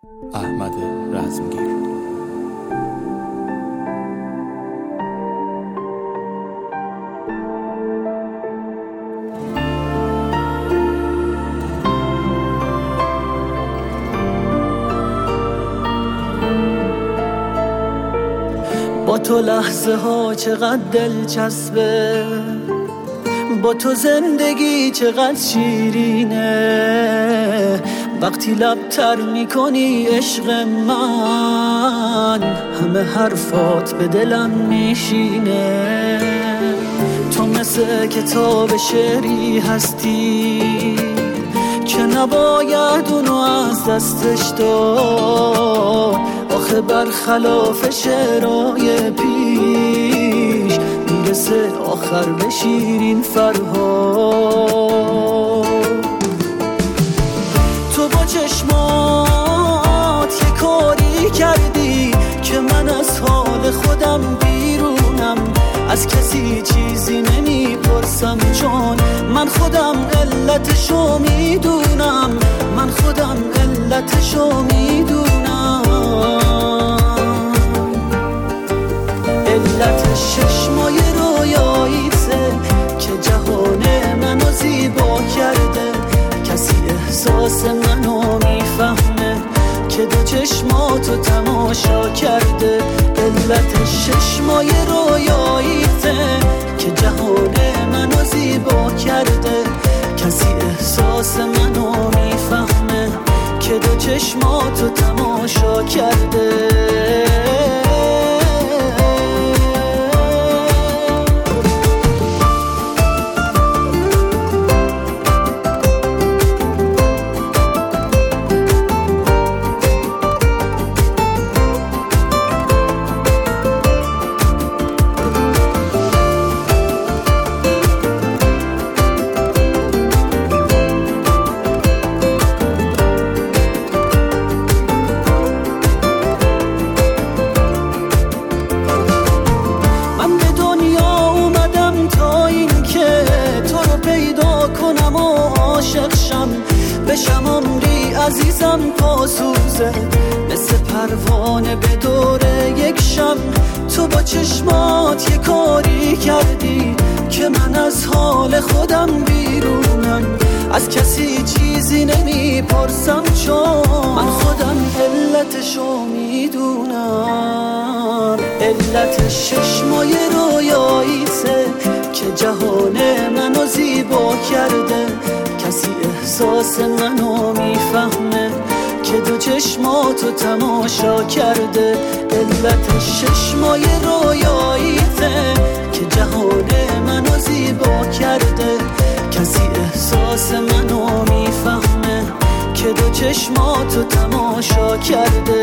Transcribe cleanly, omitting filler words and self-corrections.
احمد رزمگیر. با تو لحظه ها چقدر دلچسبه، با تو زندگی چقدر شیرینه. وقتی لب تر میکنی عشق من، همه حرفات به دلم میشینه. تو مثل کتاب شعری هستی که نباید اونو از دستش داد. آخه برخلاف شعرهای پیش میرسه آخر به شیرین فرهاد. تو با چشمات یه کاری کردی که من از حال خودم بیرونم. از کسی چیزی نمیپرسم چون من خودم علتشو میدونم، من خودم علتشو میدونم. علت چشمای رویاییته که جهان منو زیبا کرده. کسی احساس منو میفهمه که دو چشماتو تماشا کرده. علت چشمای رویاییته که جهان منو زیبا کرده. کسی احساس منو میفهمه که دو چشماتو تماشا کرده. بشم عمری عزیزم پاسوزه، مثل پروانه به دور یک شم. تو با چشمات یه کاری کردی که من از حال خودم بیرونم. از کسی چیزی نمیپرسم چون من خودم علتشو میدونم. علت چشمای رویاییته که جهان منو زیبا کرده. کسی احساس منو میفهمه که دو چشماتو تماشا کرده. علت چشمای رویاییته که جهان منو زیبا کرده. کسی احساس منو میفهمه که دو چشماتو تماشا کرده.